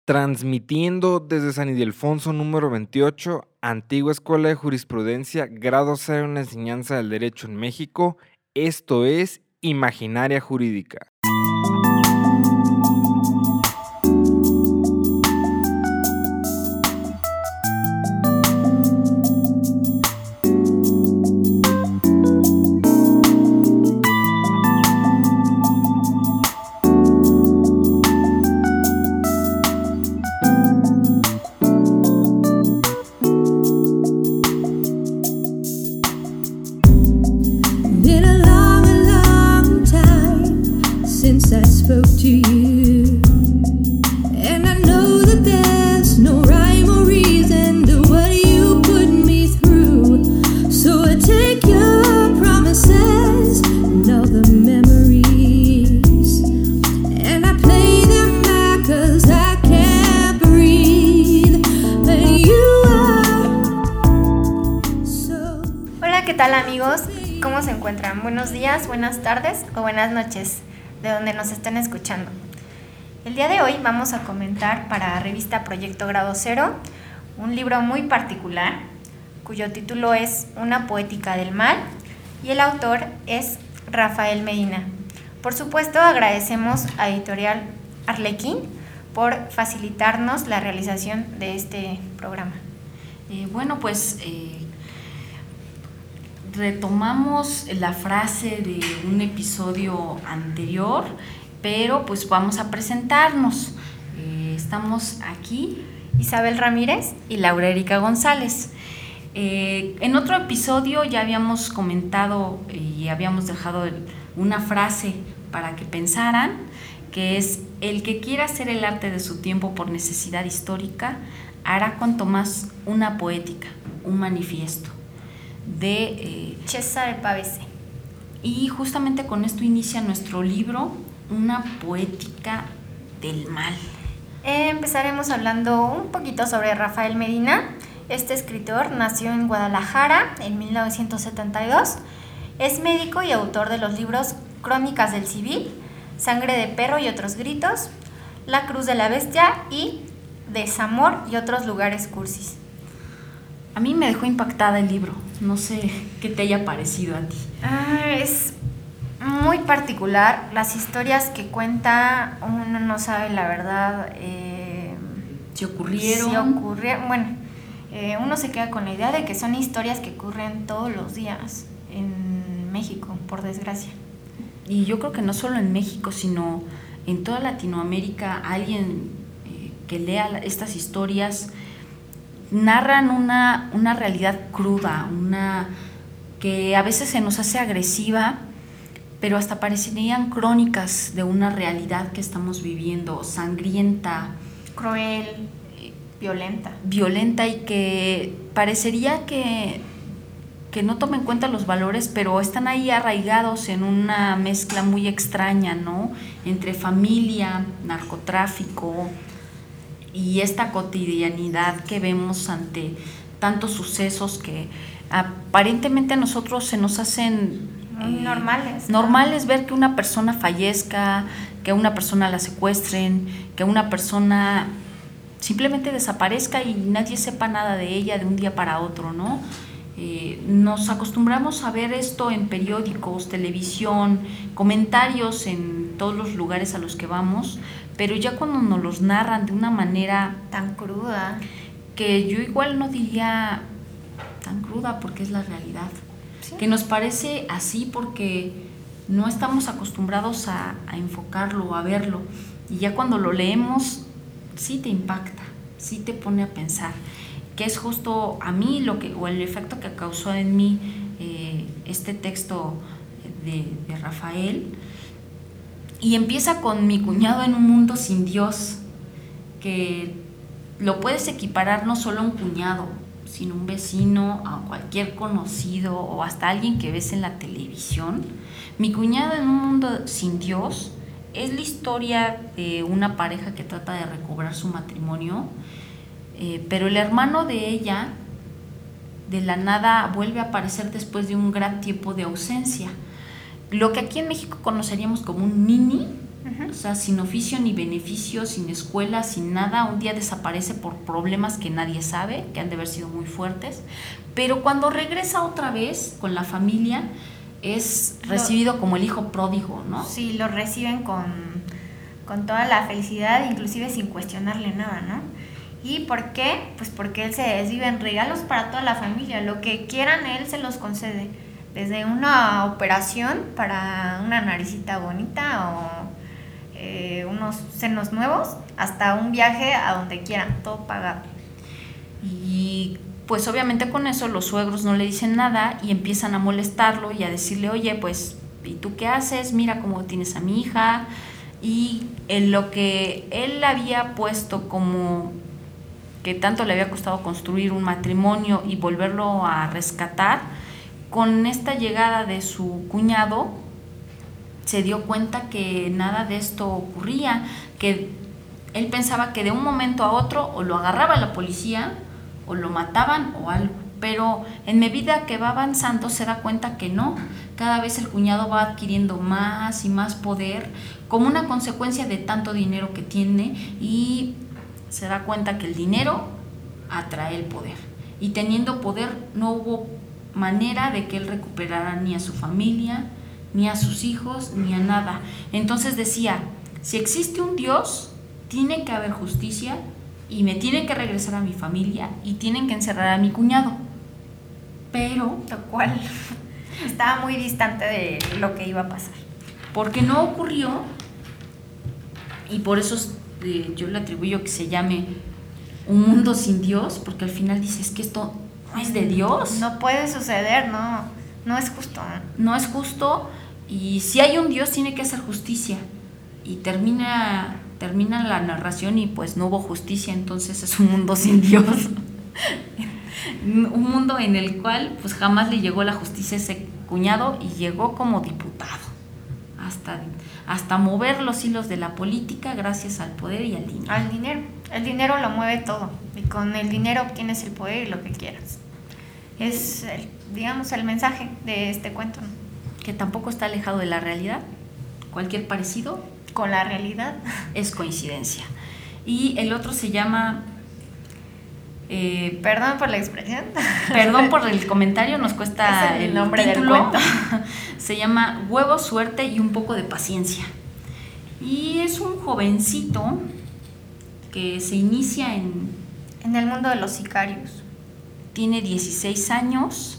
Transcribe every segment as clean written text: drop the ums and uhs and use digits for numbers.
Transmitiendo desde San Ildefonso número 28, Antigua Escuela de Jurisprudencia, grado 0 en la enseñanza del derecho en México, esto es Imaginaria Jurídica. Been a long time since I spoke to you, and I know that there's no rhyme or reason to what you put me through. So I take your promises and all the memories, and I play them back 'cause I can't breathe. But you are so. Hola, ¿qué tal amigos? ¿Cómo se encuentran? Buenos días, buenas tardes o buenas noches, de donde nos estén escuchando. El día de hoy vamos a comentar para Revista Proyecto Grado Cero un libro muy particular, cuyo título es Una poética del mal, y el autor es Rafael Medina. Por supuesto, agradecemos a Editorial Arlequín por facilitarnos la realización de este programa. Retomamos la frase de un episodio anterior, pero pues vamos a presentarnos. Estamos aquí Isabel Ramírez y Laura Erika González. En otro episodio ya habíamos comentado y habíamos dejado una frase para que pensaran, que es: el que quiera hacer el arte de su tiempo por necesidad histórica hará cuanto más una poética, un manifiesto de Cesare Pavese. Y justamente con esto inicia nuestro libro, Una poética del mal. Empezaremos hablando un poquito sobre Rafael Medina. Este escritor nació en Guadalajara en 1972. Es médico y autor de los libros Crónicas del Civil, Sangre de Perro y otros gritos, La Cruz de la Bestia y Desamor y otros lugares cursis. A mí me dejó impactada el libro. No sé qué te haya parecido a ti. Es muy particular. Las historias que cuenta, uno no sabe la verdad. ¿Se ocurrieron? Bueno, uno se queda con la idea de que son historias que ocurren todos los días en México, por desgracia. Y yo creo que no solo en México, sino en toda Latinoamérica, alguien que lea estas historias narran una realidad cruda, una que a veces se nos hace agresiva, pero hasta parecerían crónicas de una realidad que estamos viviendo, sangrienta, Cruel, violenta, y que parecería que no toma en cuenta los valores, pero están ahí arraigados en una mezcla muy extraña, ¿no? Entre familia, narcotráfico y esta cotidianidad que vemos ante tantos sucesos que aparentemente a nosotros se nos hacen normales ver que una persona fallezca, que a una persona la secuestren, que una persona simplemente desaparezca y nadie sepa nada de ella de un día para otro, ¿no? Nos acostumbramos a ver esto en periódicos, televisión, comentarios en todos los lugares a los que vamos, pero ya cuando nos los narran de una manera tan cruda, que yo igual no diría tan cruda porque es la realidad, ¿sí? Que nos parece así porque no estamos acostumbrados a enfocarlo, a verlo, y ya cuando lo leemos sí te impacta, sí te pone a pensar, que es justo a mí el efecto que causó en mí este texto de Rafael. Y empieza con mi cuñado en un mundo sin Dios, que lo puedes equiparar no solo a un cuñado, sino a un vecino, a cualquier conocido o hasta alguien que ves en la televisión. Mi cuñado en un mundo sin Dios es la historia de una pareja que trata de recobrar su matrimonio, pero el hermano de ella de la nada vuelve a aparecer después de un gran tiempo de ausencia. Lo que aquí en México conoceríamos como un nini, O sea, sin oficio ni beneficio, sin escuela, sin nada, un día desaparece por problemas que nadie sabe, que han de haber sido muy fuertes, pero cuando regresa otra vez con la familia es recibido como el hijo pródigo, ¿no? Sí, lo reciben con toda la felicidad, inclusive sin cuestionarle nada, ¿no? ¿Y por qué? Pues porque él se desvive en regalos para toda la familia, lo que quieran él se los concede, desde una operación para una naricita bonita o unos senos nuevos, hasta un viaje a donde quieran, todo pagado. Y pues obviamente con eso los suegros no le dicen nada y empiezan a molestarlo y a decirle, oye, pues, ¿y tú qué haces? Mira cómo tienes a mi hija. Y en lo que él había puesto como que tanto le había costado construir un matrimonio y volverlo a rescatar, con esta llegada de su cuñado, se dio cuenta que nada de esto ocurría, que él pensaba que de un momento a otro o lo agarraba la policía o lo mataban o algo, pero en medida que va avanzando se da cuenta que no, cada vez el cuñado va adquiriendo más y más poder como una consecuencia de tanto dinero que tiene y se da cuenta que el dinero atrae el poder y teniendo poder no hubo manera de que él recuperara ni a su familia, ni a sus hijos, ni a nada. Entonces decía, si existe un Dios, tiene que haber justicia y me tiene que regresar a mi familia y tienen que encerrar a mi cuñado. Pero, Lo cual estaba muy distante de lo que iba a pasar. porque no ocurrió, y por eso yo le atribuyo que se llame Un mundo sin Dios, porque al final dices que esto no es de Dios. No puede suceder, no es justo. No es justo y si hay un Dios tiene que hacer justicia y termina la narración y pues no hubo justicia, entonces es un mundo sin Dios. Un mundo en el cual pues jamás le llegó la justicia a ese cuñado y llegó como diputado hasta mover los hilos de la política gracias al poder y al dinero. Al dinero. El dinero lo mueve todo y con el dinero obtienes el poder y lo que quieras. Es, digamos, el mensaje de este cuento, ¿no? Que tampoco está alejado de la realidad. Cualquier parecido Con la realidad. es coincidencia. Y el otro se llama... Perdón por la expresión. Perdón por el comentario, nos cuesta Es el nombre del título. cuento. Se llama Huevo, suerte y un poco de paciencia. Y es un jovencito que se inicia En el mundo de los sicarios. tiene 16 años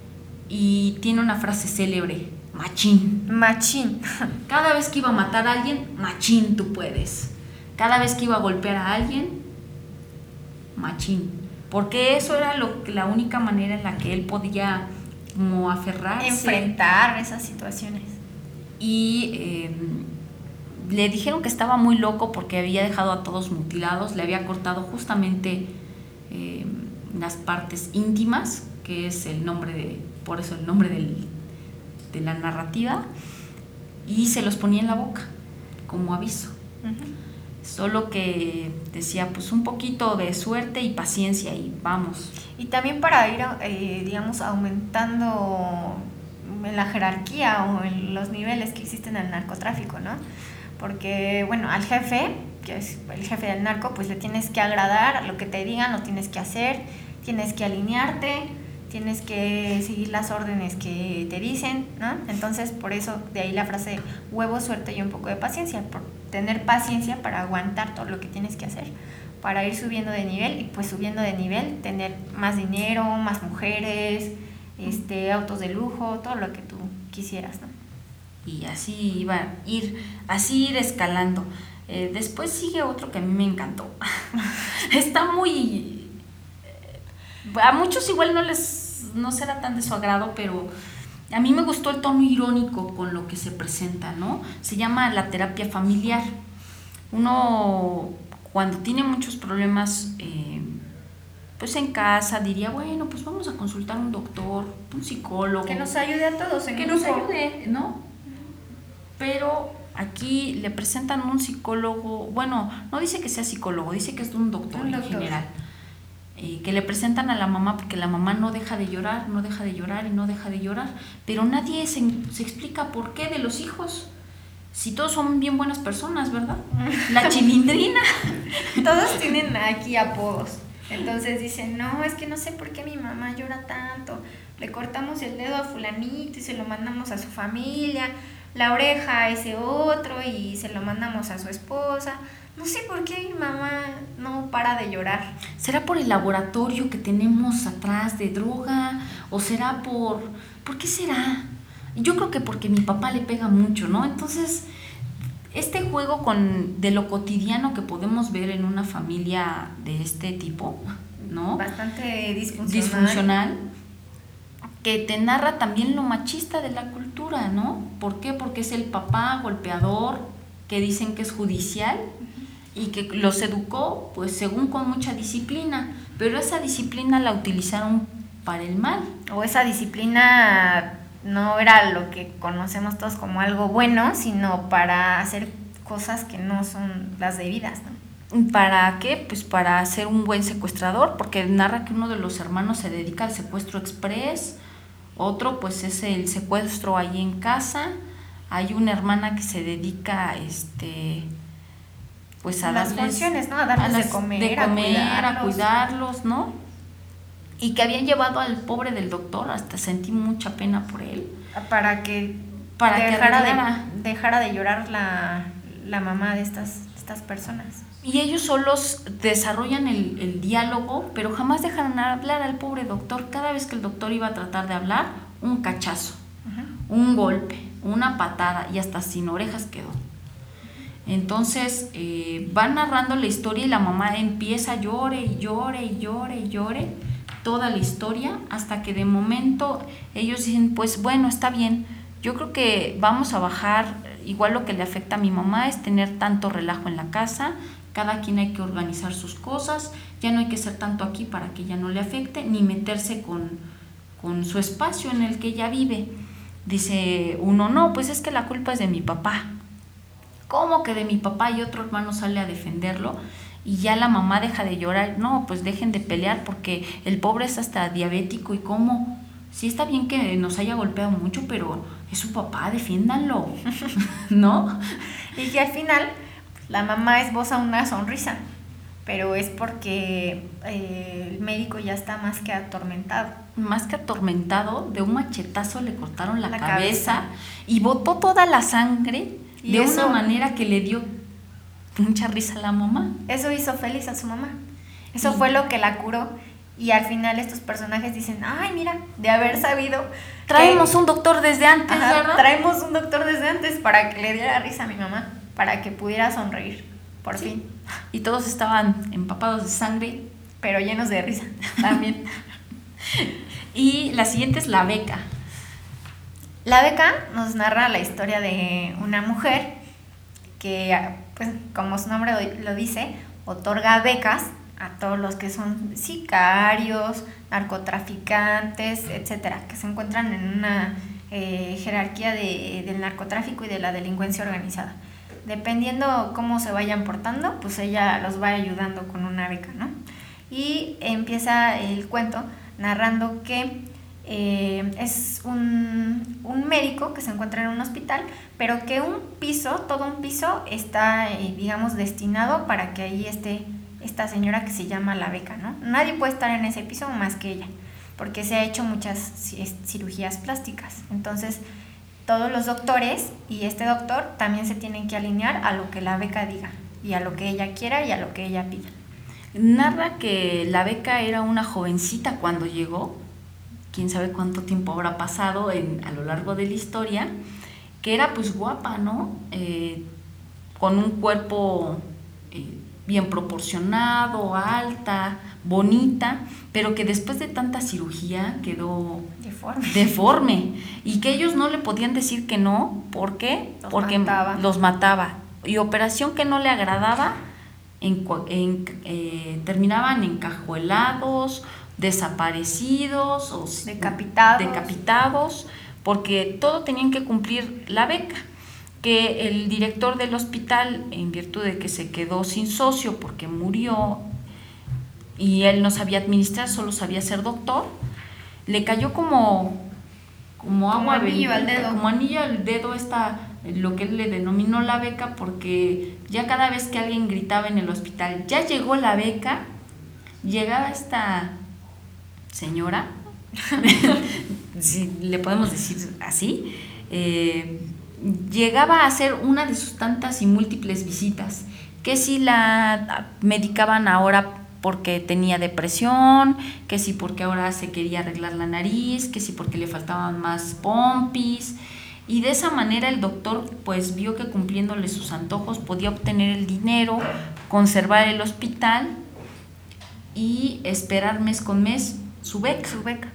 y tiene una frase célebre, machín. Machín. Cada vez que iba a matar a alguien, machín, tú puedes. Cada vez que iba a golpear a alguien, machín. Porque eso era la única manera en la que él podía como aferrarse. Enfrentar esas situaciones. Y le dijeron que estaba muy loco porque había dejado a todos mutilados, le había cortado justamente las partes íntimas, que es el nombre por eso el nombre de la narrativa, y se los ponía en la boca como aviso. Solo que decía pues un poquito de suerte y paciencia y vamos. Y también para ir, digamos, aumentando en la jerarquía o en los niveles que existen en el narcotráfico, ¿no? Porque, bueno, al jefe, que es el jefe del narco, pues le tienes que agradar, lo que te digan lo tienes que hacer, tienes que alinearte, tienes que seguir las órdenes que te dicen, ¿no? Entonces, por eso, de ahí la frase huevo, suerte y un poco de paciencia, por tener paciencia para aguantar todo lo que tienes que hacer, para ir subiendo de nivel y pues subiendo de nivel, tener más dinero, más mujeres, autos de lujo, todo lo que tú quisieras, ¿no? Y así iba a ir escalando. Después sigue otro que a mí me encantó. Está muy... a muchos igual no será tan de su agrado, pero a mí me gustó el tono irónico con lo que se presenta, ¿no? Se llama La terapia familiar. Uno, cuando tiene muchos problemas, pues en casa diría, bueno, pues vamos a consultar a un doctor, un psicólogo. Que nos ayude a todos en que nos ayude, ¿no? Pero aquí le presentan un psicólogo, bueno, no dice que sea psicólogo, dice que es de un doctor en general. Que le presentan a la mamá porque la mamá no deja de llorar, no deja de llorar y no deja de llorar, pero nadie se explica por qué de los hijos. Si todos son bien buenas personas, ¿verdad? La Chilindrina. Todos tienen aquí apodos. Entonces dicen, no, es que no sé por qué mi mamá llora tanto. Le cortamos el dedo a fulanito y se lo mandamos a su familia, la oreja a ese otro y se lo mandamos a su esposa. No sé por qué mi mamá no para de llorar. ¿Será por el laboratorio que tenemos atrás de droga? ¿O será ¿por qué será? Yo creo que porque mi papá le pega mucho, ¿no? Entonces, este juego de lo cotidiano que podemos ver en una familia de este tipo, ¿no? Bastante Disfuncional, que te narra también lo machista de la cultura, ¿no? ¿Por qué? Porque es el papá golpeador, que dicen que es judicial y que los educó, pues según con mucha disciplina, pero esa disciplina la utilizaron para el mal. O esa disciplina no era lo que conocemos todos como algo bueno, sino para hacer cosas que no son las debidas, ¿no? ¿Para qué? Pues para ser un buen secuestrador, porque narra que uno de los hermanos se dedica al secuestro express, otro pues es el secuestro ahí en casa, hay una hermana que se dedica pues a las darles funciones, ¿no? A darles de comer, a cuidarlos, ¿no? Y que habían llevado al pobre del doctor, hasta sentí mucha pena por él. Para que dejara de llorar la mamá de estas personas. Y ellos solos desarrollan el diálogo, pero jamás dejan hablar al pobre doctor. Cada vez que el doctor iba a tratar de hablar, un cachazo, un golpe, una patada, y hasta sin orejas quedó. Entonces van narrando la historia y la mamá empieza a llore y llore y llore y llore toda la historia, hasta que de momento ellos dicen, pues bueno, está bien, yo creo que vamos a bajar. Igual lo que le afecta a mi mamá es tener tanto relajo en la casa, cada quien hay que organizar sus cosas, ya no hay que ser tanto aquí para que ella no le afecte, ni meterse con su espacio en el que ella vive. Dice uno, no, pues es que la culpa es de mi papá. ¿Cómo que de mi papá? Y otro hermano sale a defenderlo y ya la mamá deja de llorar. No, pues dejen de pelear porque el pobre es hasta diabético. ¿Y cómo? Sí está bien que nos haya golpeado mucho, pero es su papá, defiéndanlo, ¿no? Y que al final la mamá esboza una sonrisa, pero es porque el médico ya está más que atormentado. Más que atormentado, de un machetazo le cortaron la cabeza y botó toda la sangre de una manera que le dio mucha risa a la mamá. Eso hizo feliz a su mamá. Eso fue lo que la curó. Y al final estos personajes dicen, ay, mira, de haber sabido... Traemos un doctor desde antes, ¿verdad? Traemos un doctor desde antes para que le diera risa a mi mamá, para que pudiera sonreír, por fin. Y todos estaban empapados de sangre, pero llenos de risa también. Y la siguiente es La Beca. La Beca nos narra la historia de una mujer que, pues, como su nombre lo dice, otorga becas a todos los que son sicarios, narcotraficantes, etcétera, que se encuentran en una jerarquía del narcotráfico y de la delincuencia organizada. Dependiendo cómo se vayan portando, pues ella los va ayudando con una beca, ¿no? Y empieza el cuento narrando que es un médico que se encuentra en un hospital, pero que todo un piso está, digamos, destinado para que ahí esté esta señora que se llama La Beca, ¿no? Nadie puede estar en ese piso más que ella, porque se ha hecho muchas cirugías plásticas. Entonces, todos los doctores y este doctor también se tienen que alinear a lo que La Beca diga, y a lo que ella quiera y a lo que ella pida. Narra que La Beca era una jovencita cuando llegó, quién sabe cuánto tiempo habrá pasado a lo largo de la historia, que era pues guapa, ¿no? Con un cuerpo bien proporcionado, alta, bonita, pero que después de tanta cirugía quedó deforme y que ellos no le podían decir que no. ¿Por qué? Porque los mataba. Y operación que no le agradaba, terminaban encajuelados, desaparecidos o decapitados, porque todo tenían que cumplir La Beca. Que el director del hospital, en virtud de que se quedó sin socio porque murió y él no sabía administrar, solo sabía ser doctor, le cayó como agua bendita, como anillo al dedo esta lo que él le denominó la beca, porque ya cada vez que alguien gritaba en el hospital, ya llegó la beca, llegaba esta señora, si le podemos decir así, llegaba a hacer una de sus tantas y múltiples visitas, que si la medicaban ahora porque tenía depresión, que si porque ahora se quería arreglar la nariz, que si porque le faltaban más pompis, y de esa manera el doctor pues vio que cumpliéndole sus antojos podía obtener el dinero, conservar el hospital y esperar mes con mes su beca. Su beca.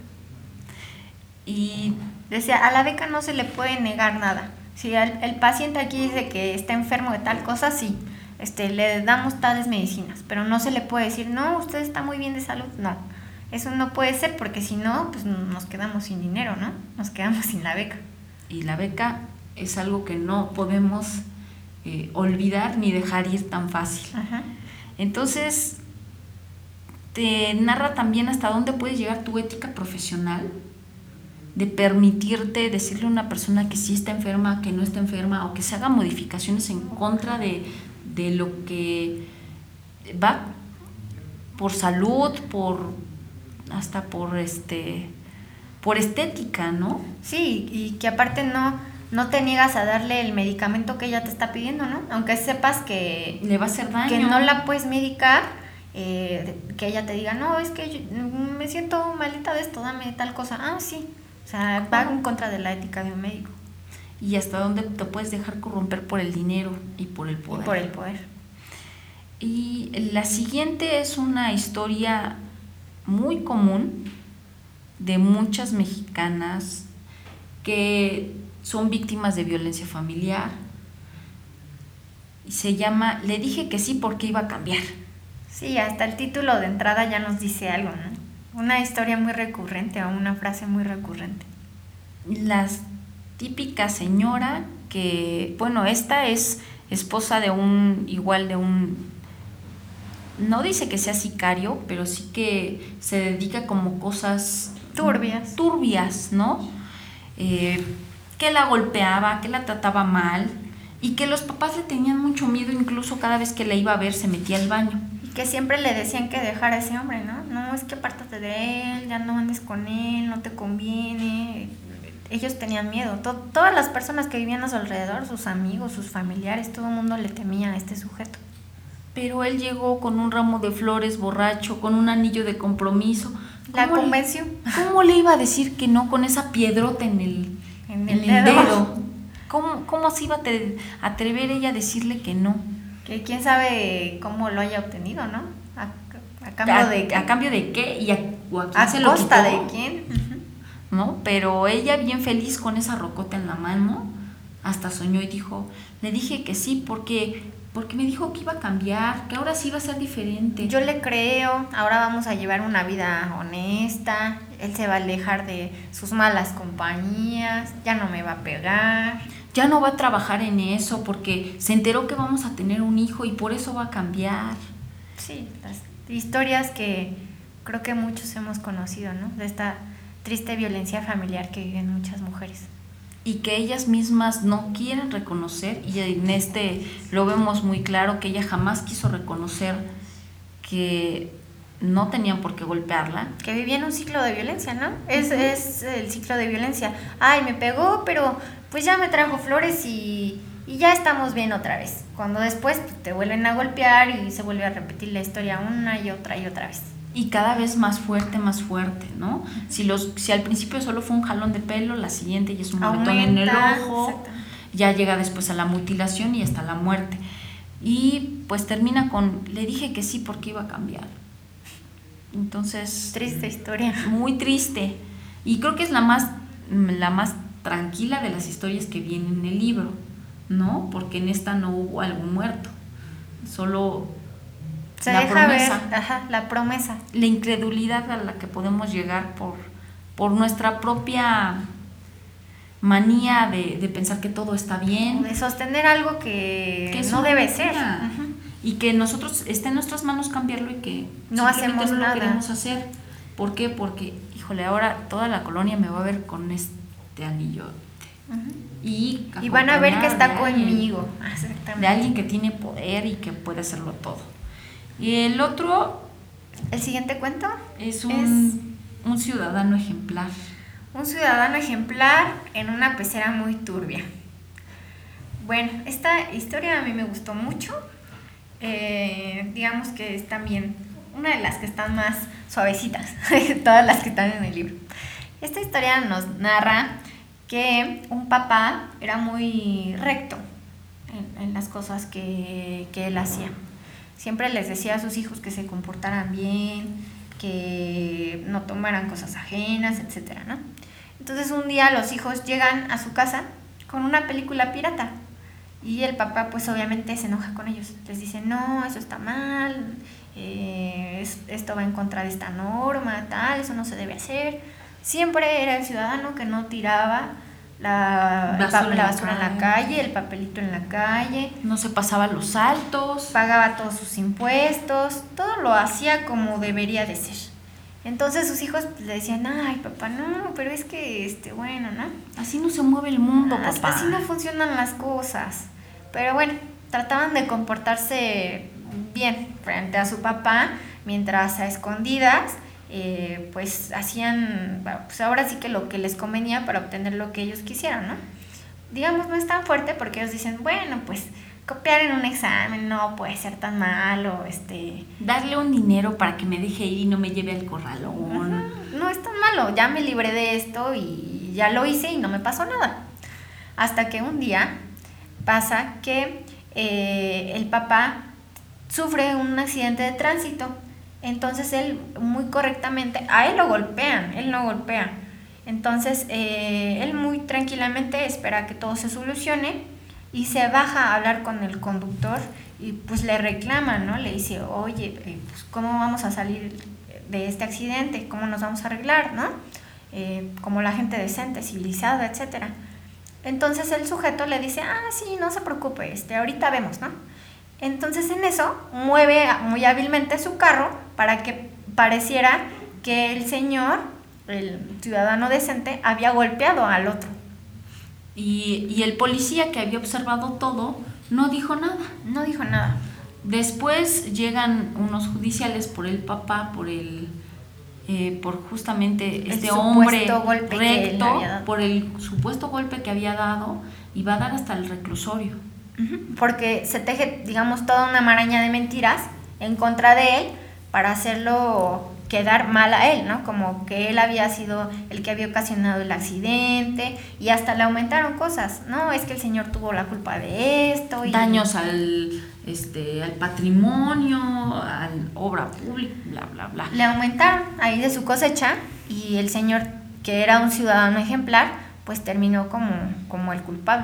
Y decía, a la beca no se le puede negar nada. Si el paciente aquí dice que está enfermo de tal cosa, sí, le damos tales medicinas, pero no se le puede decir, no, usted está muy bien de salud. No, eso no puede ser, porque si no, pues nos quedamos sin dinero, ¿no? Nos quedamos sin la beca. Y la beca es algo que no podemos olvidar ni dejar ir tan fácil. Ajá. Entonces, te narra también hasta dónde puede llegar tu ética profesional, de permitirte decirle a una persona que sí está enferma, que no está enferma, o que se haga modificaciones en contra de lo que va por salud, hasta por estética, ¿no? Sí, y que aparte no te niegas a darle el medicamento que ella te está pidiendo, ¿no? Aunque sepas que le va a hacer daño, que no la puedes medicar, que ella te diga, no, es que yo me siento malita de esto, dame tal cosa. Ah, sí. O sea, va en contra de la ética de un médico. Y hasta dónde te puedes dejar corromper por el dinero y por el poder. Y por el poder. Y la siguiente es una historia muy común de muchas mexicanas que son víctimas de violencia familiar. Y se llama Le dije que sí porque iba a cambiar. Sí, hasta el título de entrada ya nos dice algo, ¿no? Una historia muy recurrente o una frase muy recurrente. La típica señora que, bueno, esta es esposa de un, no dice que sea sicario, pero sí que se dedica como cosas turbias, ¿no? Que la golpeaba, que la trataba mal, y que los papás le tenían mucho miedo, incluso cada vez que la iba a ver se metía al baño. Y que siempre le decían que dejara a ese hombre, ¿no? No, es que apártate de él, ya no andes con él, no te conviene. Ellos tenían miedo. Todas las personas que vivían a su alrededor, sus amigos, sus familiares, todo el mundo le temía a este sujeto. Pero él llegó con un ramo de flores, borracho, con un anillo de compromiso. La convenció. ¿Cómo le iba a decir que no con esa piedrota en el dedo? ¿Cómo se iba a atrever ella a decirle que no? Que quién sabe cómo lo haya obtenido, ¿no? ¿A cambio de qué? ¿A cambio de qué? ¿Y a quién ¿A se lo quitó? costa de quién? ¿No? Pero ella bien feliz con esa rocota en la mano, hasta soñó y dijo, le dije que sí porque me dijo que iba a cambiar, que ahora sí iba a ser diferente. Yo le creo, ahora vamos a llevar una vida honesta, él se va a alejar de sus malas compañías, ya no me va a pegar. Ya no va a trabajar en eso porque se enteró que vamos a tener un hijo y por eso va a cambiar. Sí, las historias que creo que muchos hemos conocido, ¿no? De esta triste violencia familiar que viven muchas mujeres. Y que ellas mismas no quieren reconocer, y en lo vemos muy claro, que ella jamás quiso reconocer que no tenían por qué golpearla. Que vivía en un ciclo de violencia, ¿no? Es el ciclo de violencia. Ay, me pegó, pero pues ya me trajo flores y ya estamos bien otra vez. Cuando después pues, te vuelven a golpear y se vuelve a repetir la historia una y otra vez. Y cada vez más fuerte, ¿no? Si al principio solo fue un jalón de pelo, la siguiente ya es un moretón en el ojo, ya llega después a la mutilación y hasta la muerte. Y pues termina con, le dije que sí porque iba a cambiar. Entonces... Triste historia. Muy triste. Y creo que es la más tranquila de las historias que vienen en el libro, ¿no? Porque en esta no hubo algún muerto, solo... Se deja ver, la promesa. La incredulidad a la que podemos llegar por nuestra propia manía de pensar que todo está bien. De sostener algo que no debe ser. Y que nosotros esté en nuestras manos cambiarlo y que no hacemos no nada. Lo queremos hacer. ¿Por qué? Porque, híjole, ahora toda la colonia me va a ver con este anillo. Y van a ver que está acompañar de alguien, conmigo. Exactamente. de alguien que tiene poder y que puede hacerlo todo. Y el otro El siguiente cuento es un ciudadano ejemplar. un ciudadano ejemplar en una pecera muy turbia. Bueno, esta historia a mí me gustó mucho. Digamos que es también una de las que están más suavecitas de todas las que están en el libro. Esta historia nos narra que un papá era muy recto en las cosas que él hacía. Siempre les decía a sus hijos que se comportaran bien, que no tomaran cosas ajenas, etcétera, ¿no? Entonces un día los hijos llegan a su casa con una película pirata y el papá pues obviamente se enoja con ellos. Les dice, no, eso está mal, esto va en contra de esta norma, tal, eso no se debe hacer. Siempre era el ciudadano que no tiraba la basura en la calle, el papelito en la calle. No se pasaba los altos. Pagaba todos sus impuestos, todo lo hacía como debería de ser. Entonces sus hijos le decían, ay papá, no, pero es que, bueno, ¿no? Así no se mueve el mundo, papá. Así no funcionan las cosas. Pero bueno, trataban de comportarse bien frente a su papá, mientras a escondidas pues hacían, pues ahora sí que lo que les convenía para obtener lo que ellos quisieran, ¿no? Digamos, no es tan fuerte porque ellos dicen, bueno, pues copiar en un examen no puede ser tan malo, darle un dinero para que me deje ir y no me lleve al corralón. No es tan malo, ya me libré de esto y ya lo hice y no me pasó nada. Hasta que un día pasa que el papá sufre un accidente de tránsito. Entonces él muy correctamente, a él lo golpean, él no golpea. Entonces él muy tranquilamente espera que todo se solucione y se baja a hablar con el conductor y pues le reclama, ¿no? Le dice, oye, pues ¿cómo vamos a salir de este accidente? ¿Cómo nos vamos a arreglar, no? Como la gente decente, civilizada, etcétera. Entonces el sujeto le dice, sí, no se preocupe, ahorita vemos, ¿no? Entonces en eso mueve muy hábilmente su carro para que pareciera que el señor, el ciudadano decente, había golpeado al otro. Y el policía que había observado todo no dijo nada. No dijo nada. Después llegan unos judiciales por el papá, por justamente este hombre recto, por el supuesto golpe que había dado, y va a dar hasta el reclusorio. Porque se teje, digamos, toda una maraña de mentiras en contra de él para hacerlo quedar mal a él, ¿no? Como que él había sido el que había ocasionado el accidente y hasta le aumentaron cosas, ¿no? Es que el señor tuvo la culpa de esto. Y daños al patrimonio, a la obra pública, bla, bla, bla. Le aumentaron ahí de su cosecha y el señor, que era un ciudadano ejemplar, pues terminó como el culpable.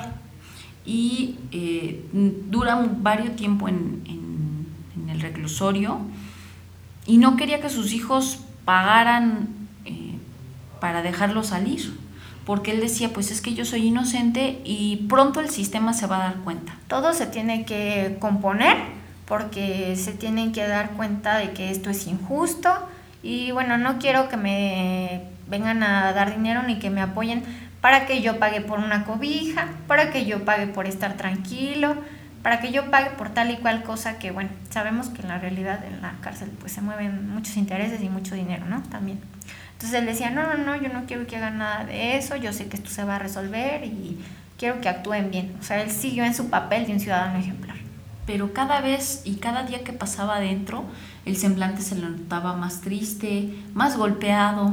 Y dura varios tiempo en el reclusorio y no quería que sus hijos pagaran para dejarlo salir, porque él decía, pues es que yo soy inocente y pronto el sistema se va a dar cuenta. Todo se tiene que componer porque se tienen que dar cuenta de que esto es injusto y bueno, no quiero que me vengan a dar dinero ni que me apoyen para que yo pague por una cobija, para que yo pague por estar tranquilo, para que yo pague por tal y cual cosa que, bueno, sabemos que en la realidad en la cárcel pues se mueven muchos intereses y mucho dinero, ¿no? También. Entonces él decía, no, yo no quiero que hagan nada de eso, yo sé que esto se va a resolver y quiero que actúen bien. O sea, él siguió en su papel de un ciudadano ejemplar. Pero cada vez y cada día que pasaba adentro, el semblante se le notaba más triste, más golpeado.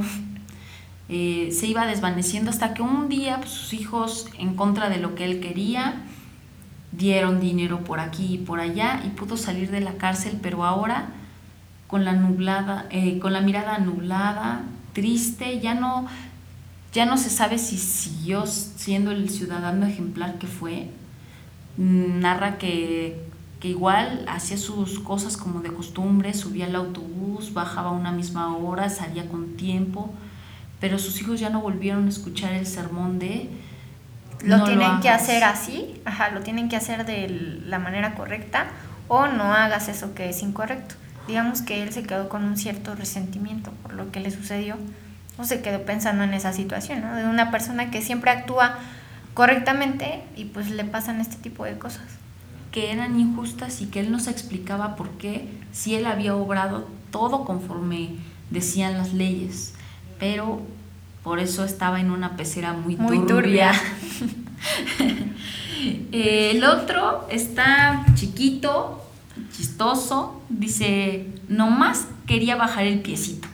Se iba desvaneciendo hasta que un día pues, sus hijos, en contra de lo que él quería, dieron dinero por aquí y por allá y pudo salir de la cárcel, pero ahora con la mirada nublada, triste, ya no se sabe si siguió siendo el ciudadano ejemplar que fue. Narra que igual hacía sus cosas como de costumbre, subía al autobús, bajaba a una misma hora, salía con tiempo, pero sus hijos ya no volvieron a escuchar el sermón de lo tienen que hacer así, lo tienen que hacer de la manera correcta o no hagas eso que es incorrecto. Digamos que él se quedó con un cierto resentimiento por lo que le sucedió o se quedó pensando en esa situación, ¿no? De una persona que siempre actúa correctamente y pues le pasan este tipo de cosas. Que eran injustas y que él no se explicaba por qué, si él había obrado todo conforme decían las leyes, pero por eso estaba en una pecera muy turbia. El otro está chiquito, chistoso, dice, nomás quería bajar el piecito.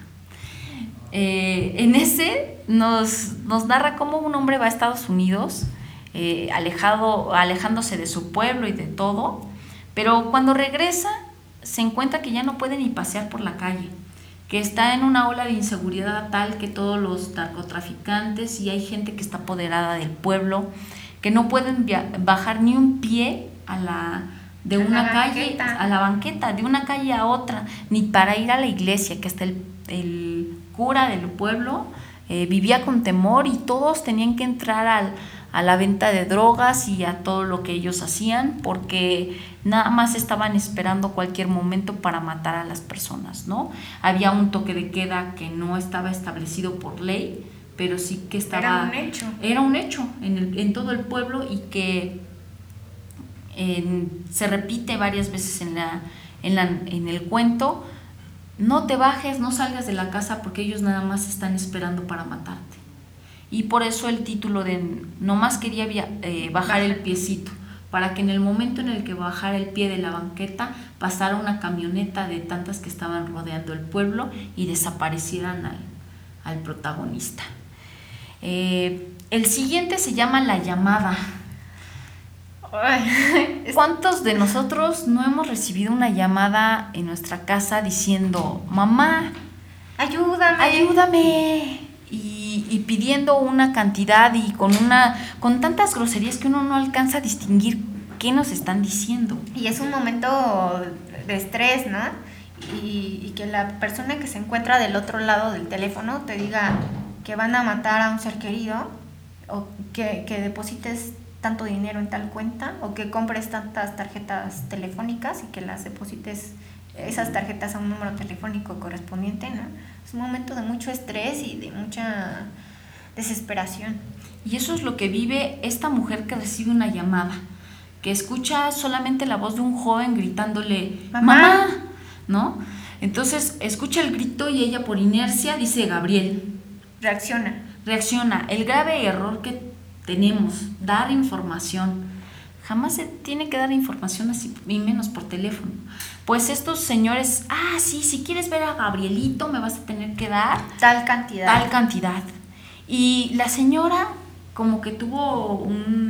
En ese nos narra cómo un hombre va a Estados Unidos, alejándose de su pueblo y de todo, pero cuando regresa se encuentra que ya no puede ni pasear por la calle, que está en una ola de inseguridad tal que todos los narcotraficantes y hay gente que está apoderada del pueblo, que no pueden bajar ni un pie de una calle a la banqueta, de una calle a otra, ni para ir a la iglesia, que hasta el cura del pueblo vivía con temor y todos tenían que entrar a la venta de drogas y a todo lo que ellos hacían, porque nada más estaban esperando cualquier momento para matar a las personas, ¿no? Había un toque de queda que no estaba establecido por ley, pero sí que estaba... Era un hecho en todo el pueblo y que se repite varias veces en el cuento. No te bajes, no salgas de la casa porque ellos nada más están esperando para matarte. Y por eso el título de nomás quería bajar el piecito, para que en el momento en el que bajara el pie de la banqueta pasara una camioneta de tantas que estaban rodeando el pueblo y desaparecieran al protagonista. El siguiente se llama La Llamada. ¿Cuántos de nosotros no hemos recibido una llamada en nuestra casa diciendo, mamá, ayúdame? Y pidiendo una cantidad y con tantas groserías que uno no alcanza a distinguir qué nos están diciendo. Y es un momento de estrés, ¿no? Y que la persona que se encuentra del otro lado del teléfono te diga que van a matar a un ser querido, o que deposites tanto dinero en tal cuenta, o que compres tantas tarjetas telefónicas y que las deposites esas tarjetas a un número telefónico correspondiente, ¿no? Es un momento de mucho estrés y de mucha desesperación. Y eso es lo que vive esta mujer que recibe una llamada, que escucha solamente la voz de un joven gritándole ¡Mamá! ¿No? Entonces escucha el grito y ella por inercia dice Gabriel. Reacciona. El grave error que tenemos, dar información. Jamás se tiene que dar información así, y menos por teléfono. Pues estos señores, sí, si quieres ver a Gabrielito me vas a tener que dar tal cantidad. Y la señora como que tuvo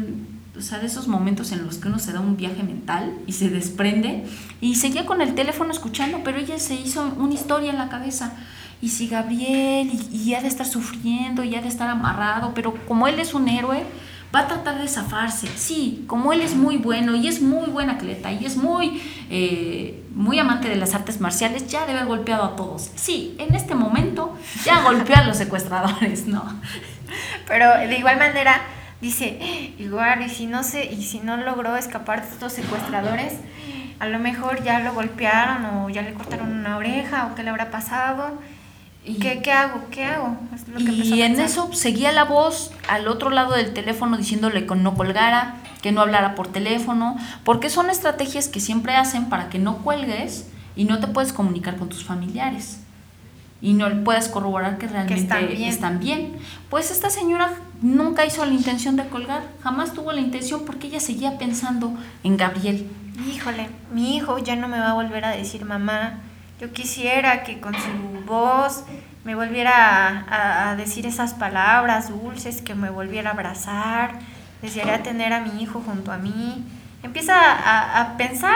de esos momentos en los que uno se da un viaje mental y se desprende y seguía con el teléfono escuchando, pero ella se hizo una historia en la cabeza. Y si Gabriel, y ha de estar sufriendo, y ha de estar amarrado, pero como él es un héroe, va a tratar de zafarse. Sí, como él es muy bueno, y es muy buen atleta, y es muy amante de las artes marciales, ya debe haber golpeado a todos. Sí, en este momento ya golpeó a los secuestradores, ¿no? Pero de igual manera, dice, igual, y si no logró escapar de estos secuestradores, a lo mejor ya lo golpearon, o ya le cortaron una oreja, o qué le habrá pasado. ¿Qué hago? Es lo que y en eso seguía la voz al otro lado del teléfono diciéndole que no colgara, que no hablara por teléfono, porque son estrategias que siempre hacen para que no cuelgues y no te puedes comunicar con tus familiares y no puedes corroborar que realmente están bien. Pues esta señora nunca hizo la intención de colgar, jamás tuvo la intención, porque ella seguía pensando en Gabriel. Híjole, mi hijo ya no me va a volver a decir mamá. Yo quisiera que con su voz me volviera a decir esas palabras dulces, que me volviera a abrazar. Desearía tener a mi hijo junto a mí. Empieza a pensar,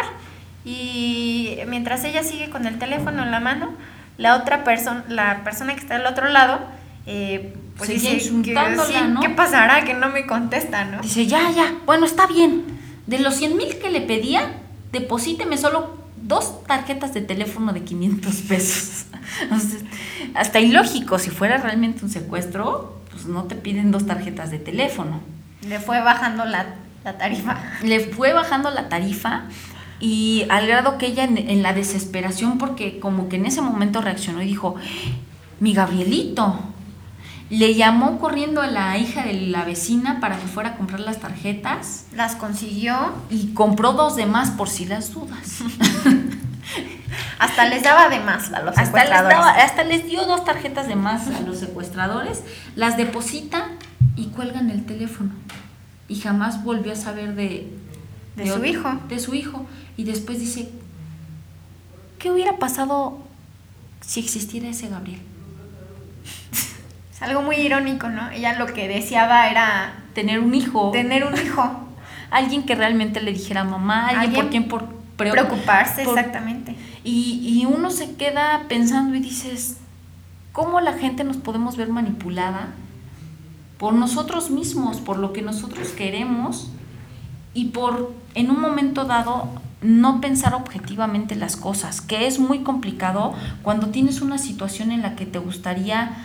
y mientras ella sigue con el teléfono en la mano, la persona que está del otro lado, pues sigue dice insultándola, ¿no? ¿Qué pasará? Que no me contesta, ¿no? Dice, ya, bueno, está bien. De los 100,000 que le pedía, deposíteme solo 2 tarjetas de teléfono de 500 pesos. Entonces, hasta ilógico, si fuera realmente un secuestro, pues no te piden 2 tarjetas de teléfono. Le fue bajando la tarifa. Y al grado que ella en la desesperación, porque como que en ese momento reaccionó y dijo, mi Gabrielito. Le llamó corriendo a la hija de la vecina para que fuera a comprar las tarjetas. Las consiguió. Y compró 2 de más por si las dudas. Hasta les daba de más a los secuestradores. Hasta les dio 2 tarjetas de más a los secuestradores. Las deposita y cuelgan el teléfono. Y jamás volvió a saber de su hijo. De su hijo. Y después dice, ¿qué hubiera pasado si existiera ese Gabriel? Es algo muy irónico, ¿no? Ella lo que deseaba era tener un hijo. Alguien que realmente le dijera mamá, alguien por quien preocuparse, exactamente. Y uno se queda pensando y dices, ¿cómo la gente nos podemos ver manipulada por nosotros mismos, por lo que nosotros queremos y por, en un momento dado, no pensar objetivamente las cosas, que es muy complicado cuando tienes una situación en la que te gustaría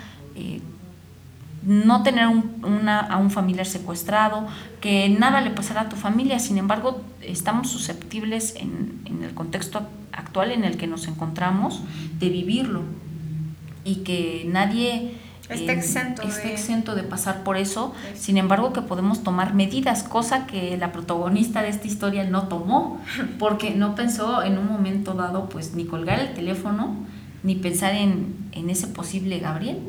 no tener a un familiar secuestrado, que nada le pasara a tu familia. Sin embargo, estamos susceptibles en el contexto actual en el que nos encontramos de vivirlo y que nadie está exento de pasar por eso. Sin embargo, que podemos tomar medidas, cosa que la protagonista de esta historia no tomó, porque no pensó en un momento dado pues ni colgar el teléfono ni pensar en ese posible Gabriel.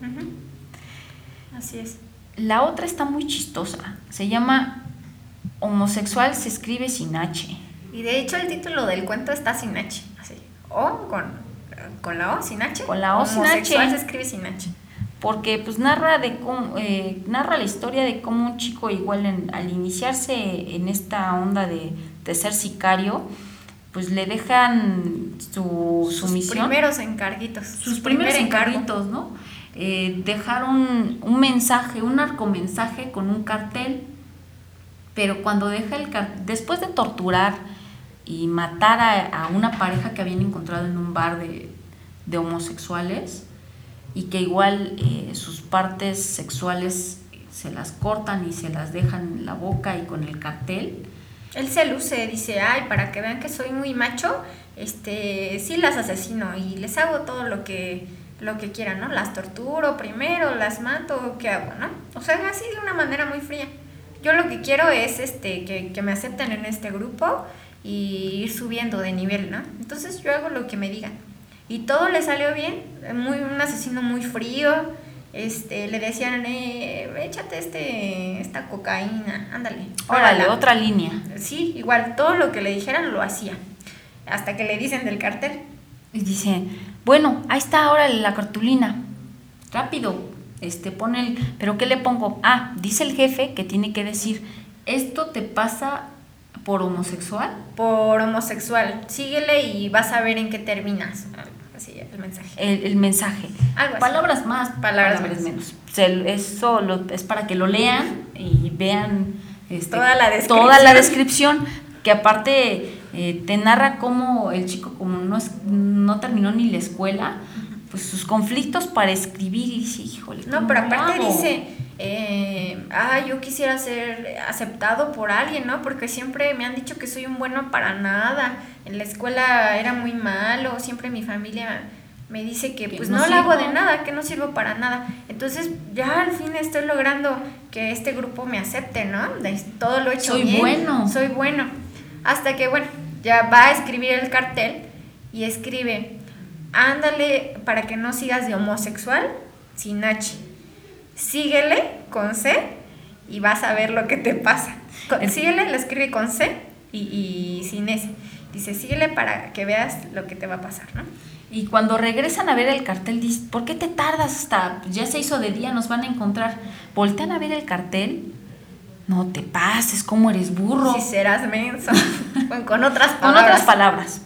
Así es. La otra está muy chistosa, se llama Homosexual se escribe sin H. Y de hecho el título del cuento está sin H, así. O con la O sin H. Con la O sin H. Homosexual se escribe sin H. Porque pues narra la historia de cómo un chico igual al iniciarse en esta onda de ser sicario, pues le dejan su misión. Sus primeros encarguitos, ¿no? Dejaron un mensaje, un narcomensaje con un cartel, pero cuando deja después de torturar y matar a una pareja que habían encontrado en un bar de homosexuales y que igual sus partes sexuales se las cortan y se las dejan en la boca y con el cartel, él se luce, dice, ay, para que vean que soy muy macho, sí las asesino y les hago todo lo que quieran, ¿no? Las torturo primero, las mato, ¿qué hago, no? O sea, así de una manera muy fría. Yo lo que quiero es que me acepten en este grupo y ir subiendo de nivel, ¿no? Entonces yo hago lo que me digan. Y todo le salió bien, un asesino muy frío. Le decían, échate esta cocaína, ándale. Órale, otra línea. Sí, igual, todo lo que le dijeran lo hacía. Hasta que le dicen del cartel. Y dice, bueno, ahí está, órale, la cartulina. Rápido, pone ¿pero qué le pongo? Dice el jefe que tiene que decir, ¿esto te pasa por homosexual? Por homosexual. Síguele y vas a ver en qué terminas. Así, el mensaje. El mensaje. Algo así. Palabras más, palabras menos. Eso es para que lo lean y vean toda la descripción, que aparte te narra cómo el chico, como no terminó ni la escuela, pues sus conflictos para escribir, y dice, híjole. No, pero aparte dice, yo quisiera ser aceptado por alguien, ¿no? Porque siempre me han dicho que soy un bueno para nada, en la escuela era muy malo, siempre mi familia me dice que pues no le hago de nada, que no sirvo para nada. Entonces ya al fin estoy logrando que este grupo me acepte, ¿no? Todo lo he hecho bien. Soy bueno. Hasta que, bueno, ya va a escribir el cartel y escribe, ándale para que no sigas de homosexual sin H. Síguele con C y vas a ver lo que te pasa. Síguele, lo escribe con C y sin S. Dice, síguele para que veas lo que te va a pasar, ¿no? Y cuando regresan a ver el cartel, dice, ¿por qué te tardas hasta? Ya se hizo de día, nos van a encontrar. Voltean a ver el cartel. No te pases, ¿cómo eres burro? Si serás menso. Con otras palabras. Con otras palabras.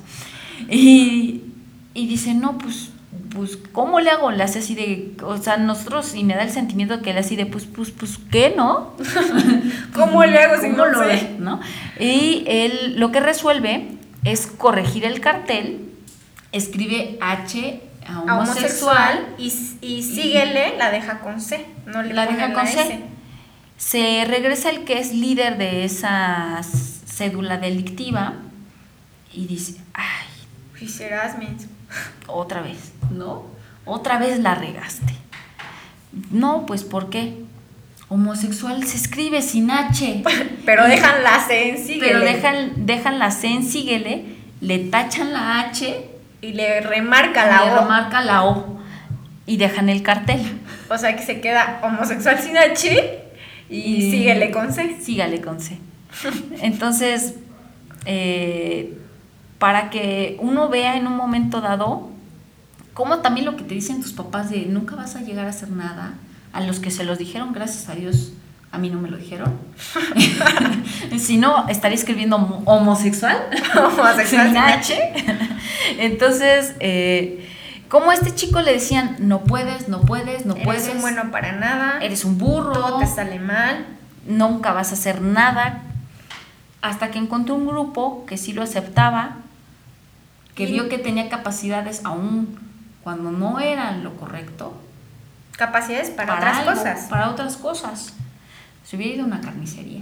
Y dice, no, pues, ¿cómo le hago? Le hace así de, o sea, nosotros, y me da el sentimiento que le hace de, pues, ¿qué, no? ¿Cómo le hago si no lo sé? Ve, ¿no? Y él lo que resuelve es corregir el cartel, escribe H a homosexual y síguele, la deja con C, no le la pone deja con la C. S. Se regresa el que es líder de esa cédula delictiva y dice, ay, Si serás menso. otra vez, ¿no? Otra vez la regaste. No, pues ¿por qué? Homosexual se escribe sin H. Pero dejan la C en síguele. Pero dejan la C en síguele, le tachan la H y le remarca y la le O. remarca la O y dejan el cartel. O sea que se queda homosexual sin H y síguele con C. Sígale con C. Entonces, para que uno vea en un momento dado, como también lo que te dicen tus papás de nunca vas a llegar a hacer nada, a los que se los dijeron, gracias a Dios, a mí no me lo dijeron. Si no, estaría escribiendo homosexual. Homosexual sin H. Entonces, como a este chico le decían, no puedes, no puedes, no puedes. Eres un bueno para nada. Eres un burro. Todo te sale mal. Nunca vas a hacer nada. Hasta que encontró un grupo que sí lo aceptaba, que vio que tenía capacidades aún cuando no eran lo correcto. Capacidades para otras algo, cosas. Para otras cosas. Se hubiera ido a una carnicería.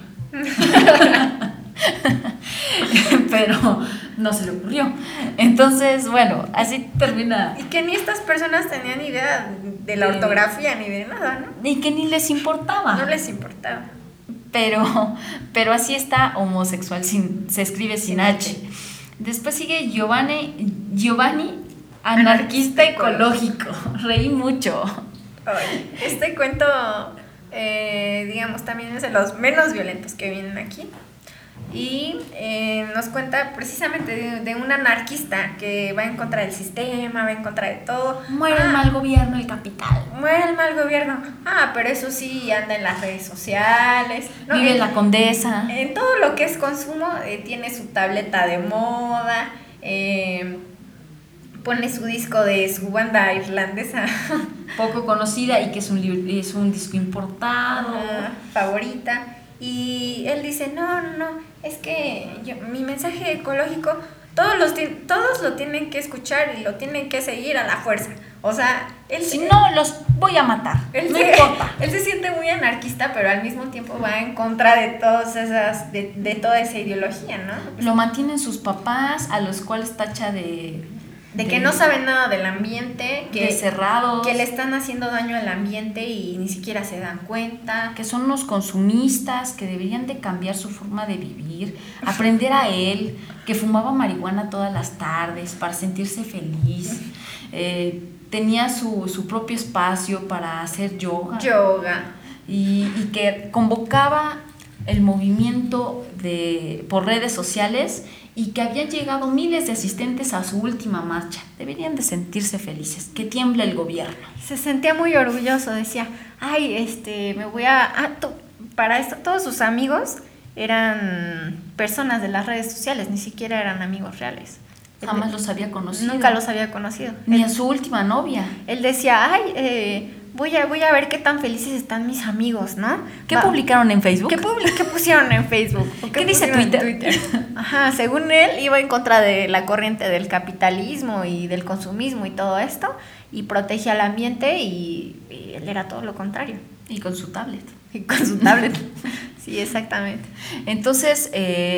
Pero no se le ocurrió. Entonces, bueno, así termina. Y que ni estas personas tenían idea de la ortografía ni de nada, ¿no? Y que ni les importaba. No les importaba. Pero así está homosexual, se escribe sin H. Después sigue Giovanni, anarquista ecológico. Reí mucho. Ay, este cuento, digamos, también es de los menos violentos que vienen aquí. Y nos cuenta precisamente de un anarquista que va en contra del sistema, va en contra de todo. Muere el mal gobierno, el capital. Muere el mal gobierno. Pero eso sí, anda en las redes sociales. ¿No? Vive en la Condesa. En todo lo que es consumo, tiene su tableta de moda, pone su disco de su banda irlandesa. Poco conocida y que es un disco importado. Favorita. Y él dice, no, es que mi mensaje ecológico, todos lo tienen que escuchar y lo tienen que seguir a la fuerza. O sea, si no, los voy a matar, no importa. Él se siente muy anarquista, pero al mismo tiempo va en contra de todas esas, de toda esa ideología, ¿no? Lo mantienen sus papás, a los cuales tacha de que no saben nada del ambiente, de cerrados, que le están haciendo daño al ambiente y ni siquiera se dan cuenta, que son unos consumistas, que deberían de cambiar su forma de vivir, aprender a él, que fumaba marihuana todas las tardes para sentirse feliz, tenía su propio espacio para hacer yoga. Y que convocaba el movimiento por redes sociales y que habían llegado miles de asistentes a su última marcha. Deberían de sentirse felices, que tiembla el gobierno. Se sentía muy orgulloso, decía, me voy para esto, todos sus amigos eran personas de las redes sociales, ni siquiera eran amigos reales. Jamás los había conocido. Nunca los había conocido. Ni a su última novia. Él decía, voy a ver qué tan felices están mis amigos, ¿no? ¿Qué publicaron en Facebook? ¿Qué pusieron en Facebook? ¿Qué dice Twitter? Ajá, según él, iba en contra de la corriente del capitalismo y del consumismo y todo esto, y protegía al ambiente, y él era todo lo contrario. Y con su tablet. Sí, exactamente. Entonces,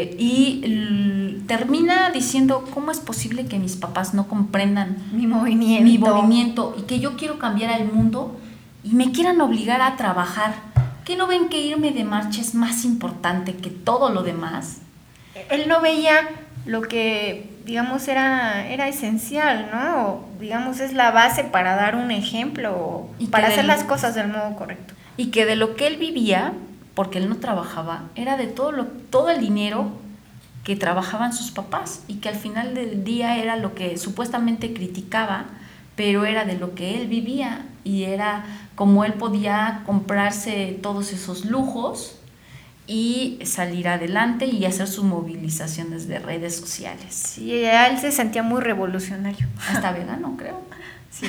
termina diciendo, ¿cómo es posible que mis papás no comprendan mi movimiento y que yo quiero cambiar al mundo y me quieran obligar a trabajar? ¿Qué no ven que irme de marcha es más importante que todo lo demás? Él no veía lo que, digamos, era esencial, ¿no? O, digamos, es la base para dar un ejemplo, y para hacer las cosas del modo correcto. Y que de lo que él vivía, porque él no trabajaba, era de todo el dinero que trabajaban sus papás, y que al final del día era lo que supuestamente criticaba, pero era de lo que él vivía, y era como él podía comprarse todos esos lujos y salir adelante y hacer sus movilizaciones de redes sociales. Sí, él se sentía muy revolucionario. Hasta vegano, creo. Sí.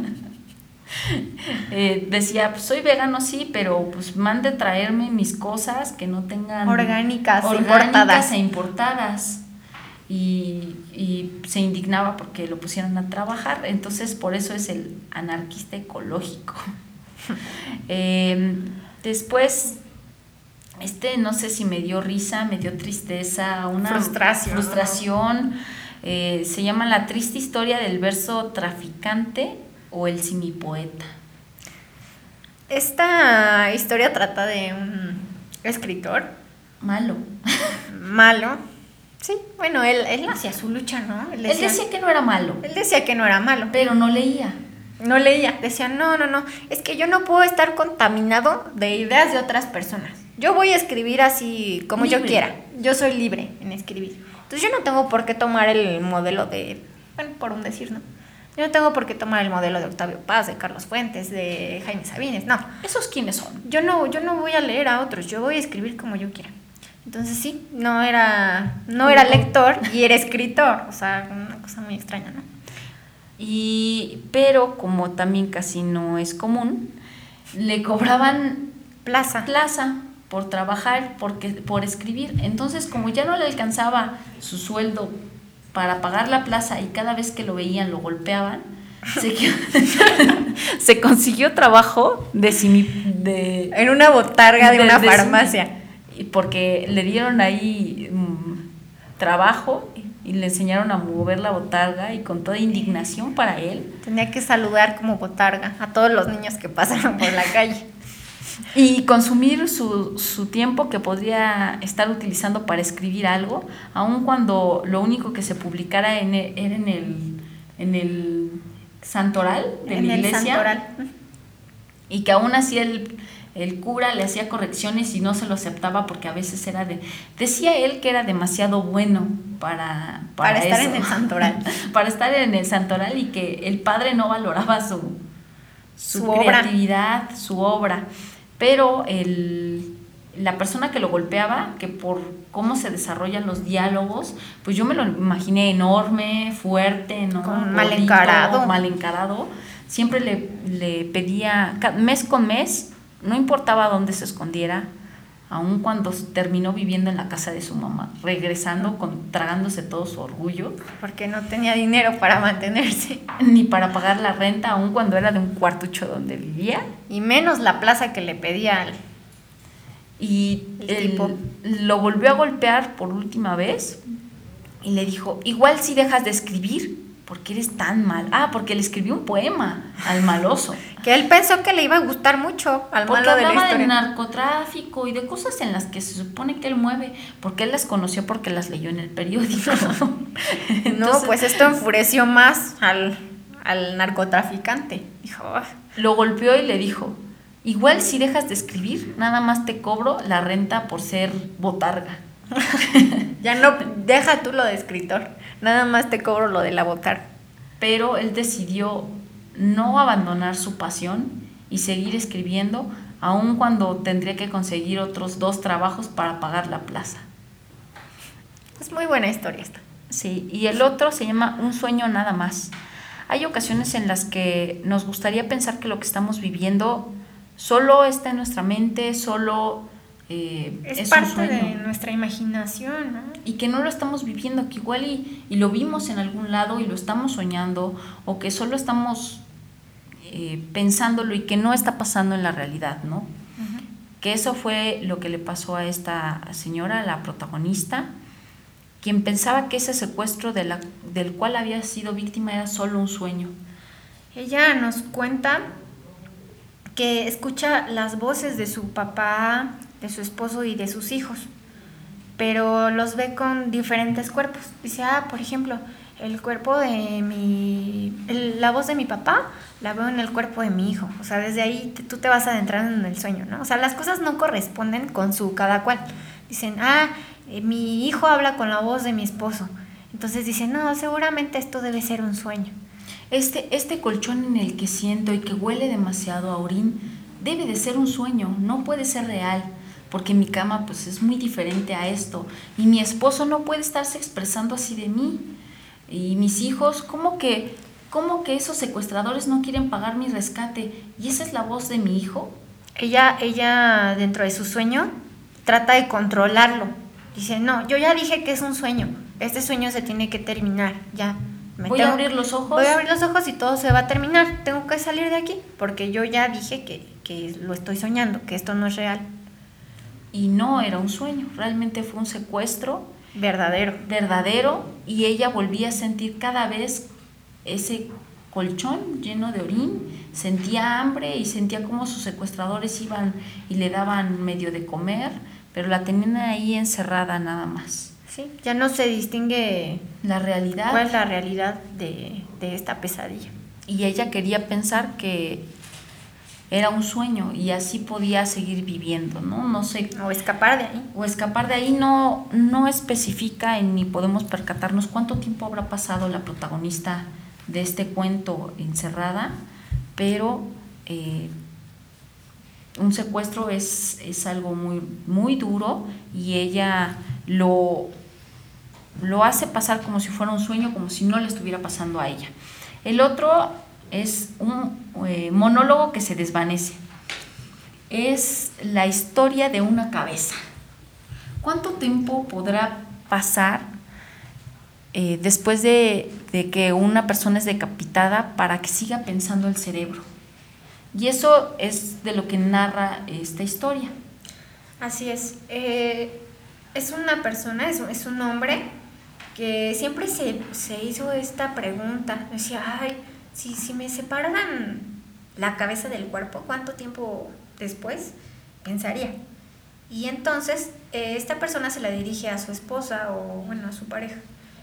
Decía, pues soy vegano, sí, pero pues mande traerme mis cosas que no tengan orgánicas e importadas. Y se indignaba porque lo pusieran a trabajar. Entonces, por eso es el anarquista ecológico. Después, no sé si me dio risa, me dio tristeza, una frustración. Se llama La triste historia del verso traficante o el simipoeta. Esta historia trata de un escritor Malo. malo. Sí, bueno, él hacía su lucha, ¿no? Él decía que no era malo, Él decía que no era malo. pero no leía. No leía, decía, no, es que yo no puedo estar contaminado de ideas de otras personas. Yo voy a escribir así como yo Libre. quiera. Yo soy libre en escribir. Entonces yo no tengo por qué tomar el modelo de, bueno, por un decir, ¿no? Yo no tengo por qué tomar el modelo de Octavio Paz, de Carlos Fuentes, de Jaime Sabines, no. ¿Esos quiénes son? Yo no voy a leer a otros, yo voy a escribir como yo quiera. Entonces sí, no era lector y era escritor, o sea, una cosa muy extraña, ¿no? Pero como también casi no es común, le cobraban Plaza. por trabajar, por escribir. Entonces, como ya no le alcanzaba su sueldo para pagar la plaza y cada vez que lo veían lo golpeaban, se consiguió trabajo En una botarga de una farmacia. porque le dieron ahí trabajo y le enseñaron a mover la botarga y con toda indignación para él. Tenía que saludar como botarga a todos los niños que pasaron por la calle. Y consumir su tiempo que podría estar utilizando para escribir algo, aun cuando lo único que se publicara era en el santoral de la iglesia. Santoral. Y que aún así el cura le hacía correcciones y no se lo aceptaba porque a veces decía él que era demasiado bueno para estar eso. en el santoral. Para estar en el santoral, y que el padre no valoraba su creatividad, su obra. Pero la persona que lo golpeaba, que por cómo se desarrollan los diálogos, pues yo me lo imaginé enorme, fuerte, ¿no? Mal encarado. Siempre le pedía, mes con mes, no importaba dónde se escondiera, aun cuando terminó viviendo en la casa de su mamá, regresando, tragándose todo su orgullo. Porque no tenía dinero para mantenerse. Ni para pagar la renta, aun cuando era de un cuartucho donde vivía. Y menos la plaza que le pedía Y el tipo. Lo volvió a golpear por última vez y le dijo, igual si dejas de escribir, porque eres tan mal. Porque le escribió un poema al maloso. Que él pensó que le iba a gustar mucho al Porque malo de la hablaba historia. de narcotráfico y de cosas en las que se supone que él mueve, porque él las conoció porque las leyó en el periódico. No, pues esto enfureció más al narcotraficante. Dijo, lo golpeó y le dijo, igual si dejas de escribir, nada más te cobro la renta por ser botarga. ya no, deja tú lo de escritor, nada más te cobro lo de la botarga. Pero él decidió no abandonar su pasión y seguir escribiendo, aun cuando tendría que conseguir otros 2 trabajos para pagar la plaza. Es muy buena historia esta. Sí, y el otro se llama Un sueño nada más. Hay ocasiones en las que nos gustaría pensar que lo que estamos viviendo solo está en nuestra mente, solo es un parte sueño. de nuestra imaginación, ¿no? Y que no lo estamos viviendo, que igual y lo vimos en algún lado y lo estamos soñando, o que solo estamos pensándolo y que no está pasando en la realidad, ¿no? Uh-huh. Que eso fue lo que le pasó a esta señora, la protagonista, quien pensaba que ese secuestro del cual había sido víctima era solo un sueño. Ella nos cuenta que escucha las voces de su papá, de su esposo y de sus hijos, pero los ve con diferentes cuerpos. Dice, por ejemplo, el cuerpo de la voz de mi papá la veo en el cuerpo de mi hijo. O sea, desde ahí tú te vas adentrando en el sueño, ¿no? O sea, las cosas no corresponden con su cada cual. Dicen, mi hijo habla con la voz de mi esposo. Entonces dicen, no, seguramente esto debe ser un sueño. Este colchón en el que siento y que huele demasiado a orín debe de ser un sueño, no puede ser real, porque mi cama pues es muy diferente a esto, y mi esposo no puede estarse expresando así de mí, y mis hijos, ¿cómo que esos secuestradores no quieren pagar mi rescate? ¿Y esa es la voz de mi hijo? Ella dentro de su sueño trata de controlarlo. Dice, no, yo ya dije que es un sueño, este sueño se tiene que terminar, ya. Voy a abrir los ojos. Voy a abrir los ojos y todo se va a terminar. Tengo que salir de aquí porque yo ya dije que lo estoy soñando, que esto no es real. Y no era un sueño, realmente fue un secuestro verdadero. Y ella volvía a sentir cada vez ese colchón lleno de orín, sentía hambre y sentía como sus secuestradores iban y le daban medio de comer, pero la tenían ahí encerrada nada más. Sí, ya no se distingue La realidad. cuál es la realidad de esta pesadilla. Y ella quería pensar que era un sueño y así podía seguir viviendo, ¿no? No sé. O escapar de ahí. O escapar de ahí no especifica ni podemos percatarnos cuánto tiempo habrá pasado la protagonista de este cuento encerrada, pero un secuestro es algo muy, muy duro y ella lo hace pasar como si fuera un sueño, como si no le estuviera pasando a ella. El otro es un monólogo que se desvanece. Es la historia de una cabeza. ¿Cuánto tiempo podrá pasar después de que una persona es decapitada para que siga pensando el cerebro? Y eso es de lo que narra esta historia. Así es. Es una persona, es un hombre que siempre se hizo esta pregunta. Decía, ay, si me separaran la cabeza del cuerpo, ¿cuánto tiempo después pensaría? Y entonces esta persona se la dirige a su esposa o bueno, a su pareja,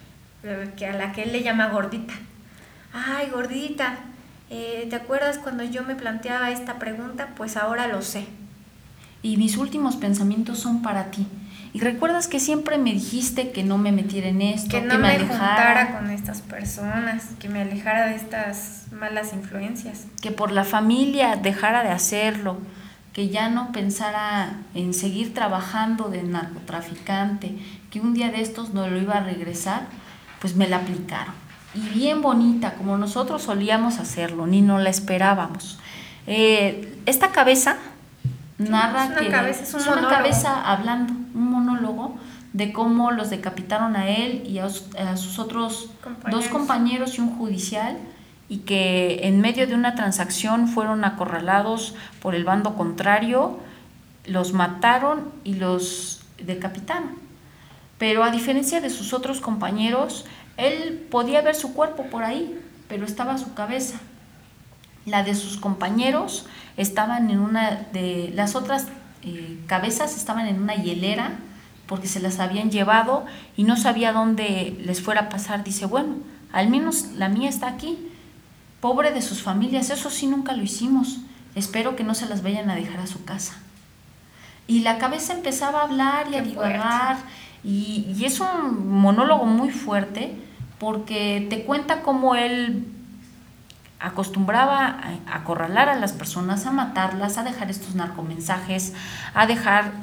a la que él le llama gordita. Ay, gordita, ¿te acuerdas cuando yo me planteaba esta pregunta? Pues ahora lo sé. Y mis últimos pensamientos son para ti. Y recuerdas que siempre me dijiste que no me metiera en esto, que no me juntara con estas personas, que me alejara de estas malas influencias. Que por la familia dejara de hacerlo, que ya no pensara en seguir trabajando de narcotraficante, que un día de estos no lo iba a regresar, pues me la aplicaron. Y bien bonita, como nosotros solíamos hacerlo, ni nos la esperábamos. Esta cabeza narra es una cabeza hablando, un monólogo de cómo los decapitaron a él y a sus otros dos compañeros y un judicial, y que en medio de una transacción fueron acorralados por el bando contrario, los mataron y los decapitaron. Pero a diferencia de sus otros compañeros, él podía ver su cuerpo por ahí, pero estaba su cabeza. La de sus compañeros estaban en una de las otras cabezas, estaban en una hielera porque se las habían llevado y no sabía dónde les fuera a pasar. Dice, bueno, al menos la mía está aquí. Pobre de sus familias, eso sí nunca lo hicimos. Espero que no se las vayan a dejar a su casa. Y la cabeza empezaba a hablar y a divagar, y es un monólogo muy fuerte porque te cuenta cómo él acostumbraba a acorralar a las personas, a matarlas, a dejar estos narcomensajes, a dejar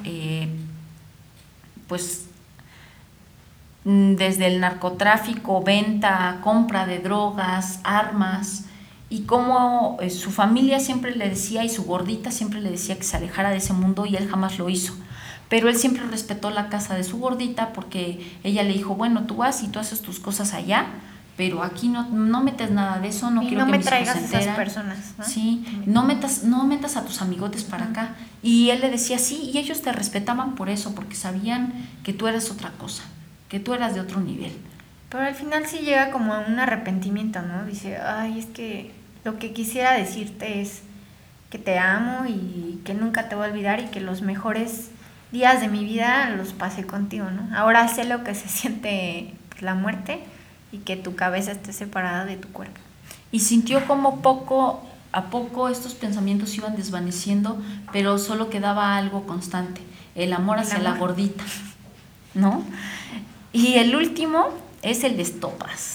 pues desde el narcotráfico, venta, compra de drogas, armas, y cómo su familia siempre le decía, y su gordita siempre le decía que se alejara de ese mundo, y él jamás lo hizo. Pero él siempre respetó la casa de su gordita porque ella le dijo, bueno, tú vas y tú haces tus cosas allá, pero aquí no metes nada de eso, no quiero que mis hijos se enteren. Esas personas, ¿no? Sí, no metas a tus amigotes para acá. Y él le decía sí, y ellos te respetaban por eso, porque sabían que tú eras otra cosa, que tú eras de otro nivel. Pero al final sí llega como a un arrepentimiento, ¿no? Dice, ay, es que lo que quisiera decirte es que te amo y que nunca te voy a olvidar y que los mejores días de mi vida los pasé contigo, ¿no? Ahora sé lo que se siente la muerte y que tu cabeza esté separada de tu cuerpo. Y sintió como poco a poco estos pensamientos iban desvaneciendo, pero solo quedaba algo constante, el amor hacia la gordita, ¿no? Y el último es el de Estopas.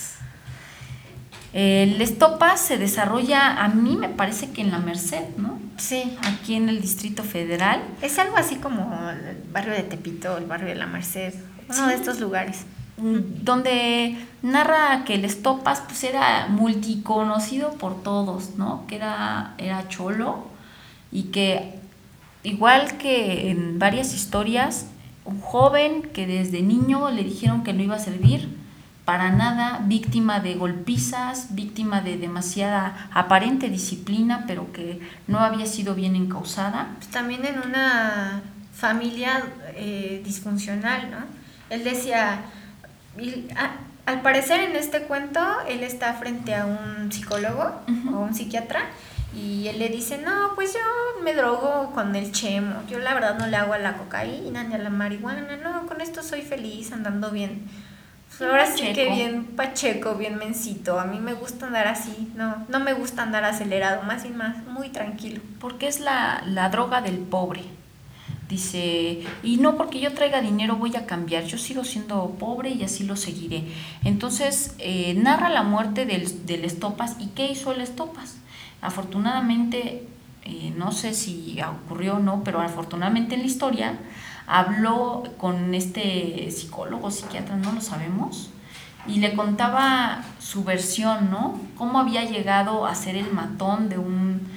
El Estopas se desarrolla, a mí me parece que en la Merced, ¿no? Sí. Aquí en el Distrito Federal. Es algo así como el barrio de Tepito, el barrio de la Merced, uno de estos lugares. Donde narra que el Estopas pues era multiconocido por todos, ¿no? Que era cholo, y que igual que en varias historias, un joven que desde niño le dijeron que no iba a servir para nada, víctima de golpizas, víctima de demasiada aparente disciplina, pero que no había sido bien encausada. Pues también en una familia disfuncional, ¿no? Él decía, Al parecer en este cuento él está frente a un psicólogo o un psiquiatra y él le dice, no, pues yo me drogo con el chemo, yo la verdad no le hago a la cocaína ni a la marihuana, no, con esto soy feliz andando bien. Ahora sí que bien pacheco, bien mencito, a mí me gusta andar así, no me gusta andar acelerado, más muy tranquilo. Porque es la droga del pobre. Dice, y no porque yo traiga dinero voy a cambiar, yo sigo siendo pobre y así lo seguiré. Entonces narra la muerte del Estopas. ¿Y qué hizo el Estopas? Afortunadamente, no sé si ocurrió o no, pero afortunadamente en la historia habló con este psicólogo, psiquiatra, no lo sabemos, y le contaba su versión, ¿no? Cómo había llegado a ser el matón de un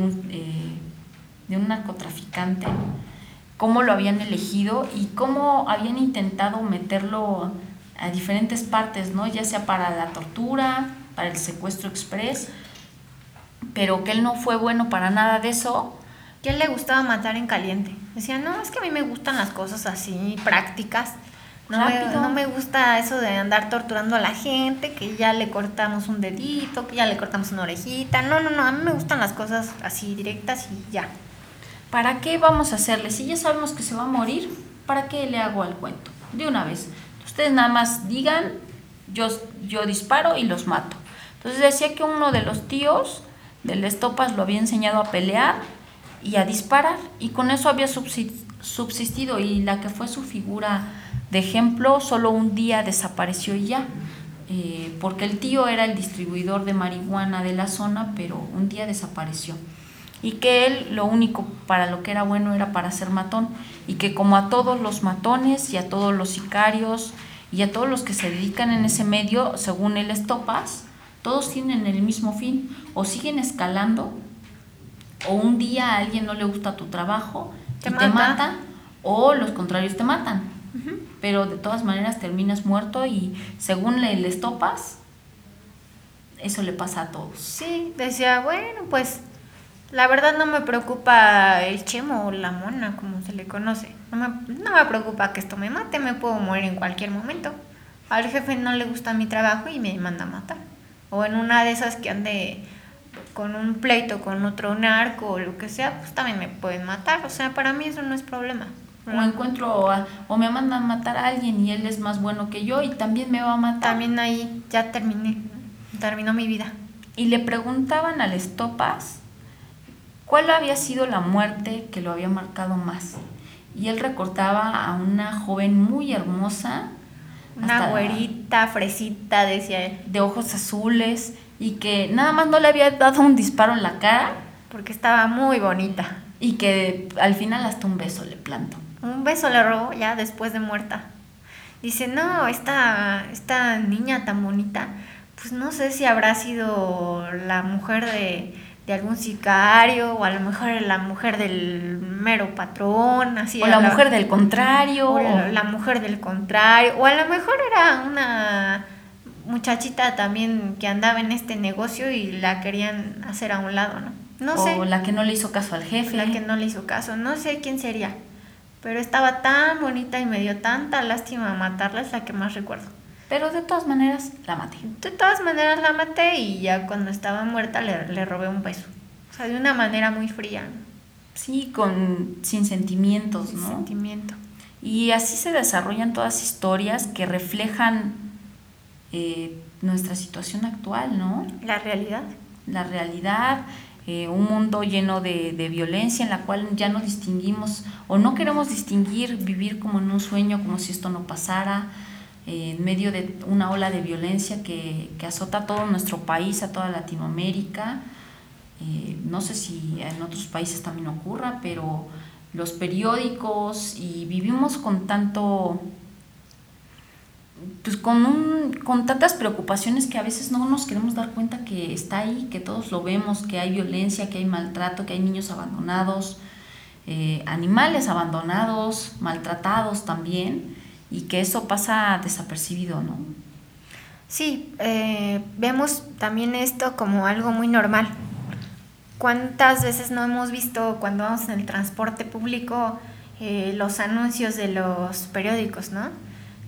narcotraficante, cómo lo habían elegido y cómo habían intentado meterlo a diferentes partes, ¿no? Ya sea para la tortura, para el secuestro express, pero que él no fue bueno para nada de eso. Que a él le gustaba matar en caliente. Decía, no, es que a mí me gustan las cosas así, prácticas. No me gusta eso de andar torturando a la gente, que ya le cortamos un dedito, que ya le cortamos una orejita. No, a mí me gustan las cosas así, directas y ya. ¿Para qué vamos a hacerle? Si ya sabemos que se va a morir, ¿para qué le hago al cuento? De una vez. Ustedes nada más digan, yo disparo y los mato. Entonces decía que uno de los tíos del Estopas lo había enseñado a pelear y a disparar, y con eso había subsistido, y la que fue su figura de ejemplo solo un día desapareció y ya, porque el tío era el distribuidor de marihuana de la zona, pero un día desapareció. Y que él lo único para lo que era bueno era para ser matón, y que como a todos los matones y a todos los sicarios y a todos los que se dedican en ese medio, según el Estopas, todos tienen el mismo fin, o siguen escalando, o un día a alguien no le gusta tu trabajo te mata, o los contrarios te matan. Pero de todas maneras terminas muerto, y según el Estopas, eso le pasa a todos. Sí, decía, bueno, pues la verdad no me preocupa el chemo o la mona, como se le conoce. No me preocupa que esto me mate, me puedo morir en cualquier momento. Al jefe no le gusta mi trabajo y me manda a matar. O en una de esas que ande con un pleito con otro narco o lo que sea, pues también me pueden matar. O sea, para mí eso no es problema. O encuentro o me mandan a matar a alguien y él es más bueno que yo y también me va a matar. También ahí ya terminó mi vida. Y le preguntaban al Estopas cuál había sido la muerte que lo había marcado más. Y él recordaba a una joven muy hermosa, una güerita, fresita, decía él, de ojos azules, y que nada más no le había dado un disparo en la cara porque estaba muy bonita, y que al final hasta un beso le plantó. Un beso le robó ya después de muerta. Dice, no, esta niña tan bonita, pues no sé si habrá sido la mujer de algún sicario, o a lo mejor la mujer del mero patrón, así. O la mujer del contrario. O la mujer del contrario. O a lo mejor era una muchachita también que andaba en este negocio y la querían hacer a un lado, ¿no? No sé. O la que no le hizo caso al jefe. La que no le hizo caso. No sé quién sería. Pero estaba tan bonita y me dio tanta lástima matarla, es la que más recuerdo. Pero de todas maneras la maté. De todas maneras la maté, y ya cuando estaba muerta le robé un beso. O sea, de una manera muy fría, ¿no? Sí, sin sentimientos, ¿no? Sin sentimiento. Y así se desarrollan todas historias que reflejan nuestra situación actual, ¿no? La realidad. La realidad, un mundo lleno de violencia en la cual ya no distinguimos o no queremos distinguir, vivir como en un sueño, como si esto no pasara, en medio de una ola de violencia que azota a todo nuestro país, a toda Latinoamérica. No sé si en otros países también ocurra, pero los periódicos, y vivimos con tanto, pues con tantas preocupaciones que a veces no nos queremos dar cuenta que está ahí, que todos lo vemos, que hay violencia, que hay maltrato, que hay niños abandonados, animales abandonados, maltratados también, y que eso pasa desapercibido, ¿no? Sí, vemos también esto como algo muy normal. ¿Cuántas veces no hemos visto cuando vamos en el transporte público los anuncios de los periódicos, ¿no?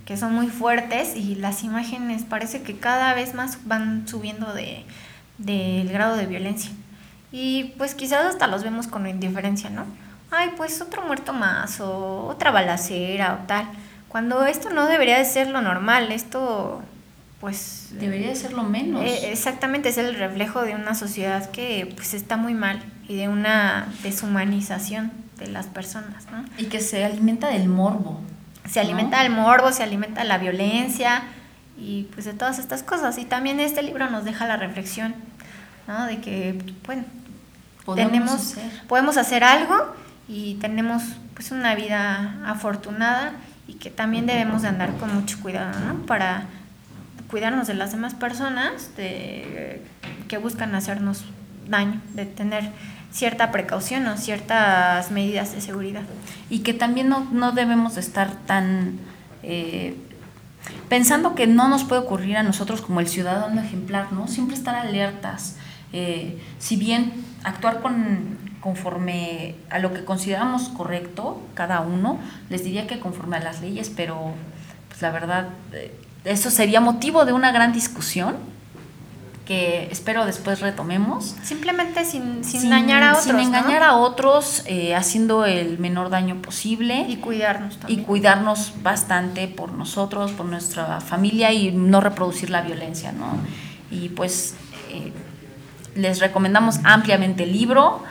que son muy fuertes y las imágenes parece que cada vez más van subiendo del grado de violencia. Y pues quizás hasta los vemos con indiferencia, ¿no? Ay, pues otro muerto más o otra balacera o tal. Cuando esto no debería de ser lo normal, esto pues... Debería de ser lo menos. Exactamente, es el reflejo de una sociedad que pues está muy mal y de una deshumanización de las personas, ¿no? Y que se alimenta del morbo. Se alimenta del morbo, se alimenta de la violencia y pues de todas estas cosas. Y también este libro nos deja la reflexión, ¿no? De que, bueno, podemos hacer algo y tenemos pues una vida afortunada y que también debemos de andar con mucho cuidado, ¿no? Para cuidarnos de las demás personas que buscan hacernos daño, de tener cierta precaución o ciertas medidas de seguridad. Y que también no debemos de estar tan pensando que no nos puede ocurrir a nosotros como el ciudadano ejemplar, ¿no? Siempre estar alertas. Si bien actuar conforme a lo que consideramos correcto cada uno, les diría que conforme a las leyes, pero pues la verdad eso sería motivo de una gran discusión que espero después retomemos. Simplemente sin dañar a otros, sin engañar, ¿no?, a otros, haciendo el menor daño posible. Y cuidarnos también. Y cuidarnos bastante por nosotros, por nuestra familia y no reproducir la violencia, ¿no? Y pues les recomendamos ampliamente el libro.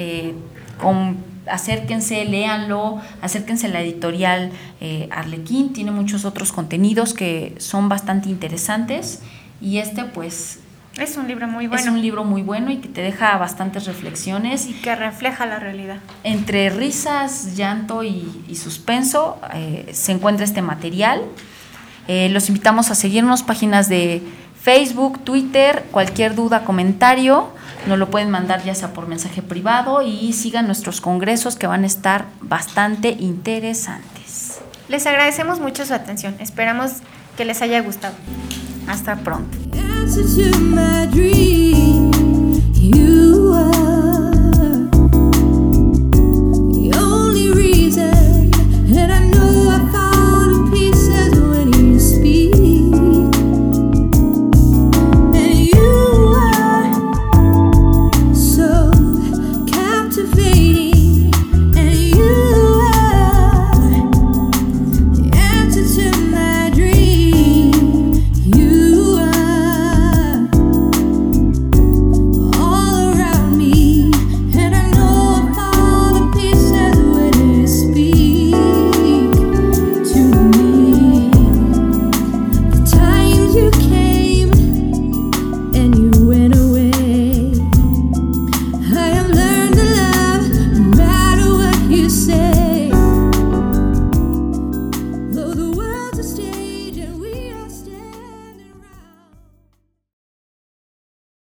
Acérquense, léanlo, acérquense a la editorial Arlequín, tiene muchos otros contenidos que son bastante interesantes y pues es un libro muy bueno. Es un libro muy bueno y que te deja bastantes reflexiones. Y que refleja la realidad. Entre risas, llanto y suspenso se encuentra este material. Los invitamos a seguirnos, páginas de Facebook, Twitter, cualquier duda, comentario, nos lo pueden mandar ya sea por mensaje privado y sigan nuestros congresos que van a estar bastante interesantes. Les agradecemos mucho su atención, esperamos que les haya gustado. Hasta pronto. Answer to my dream.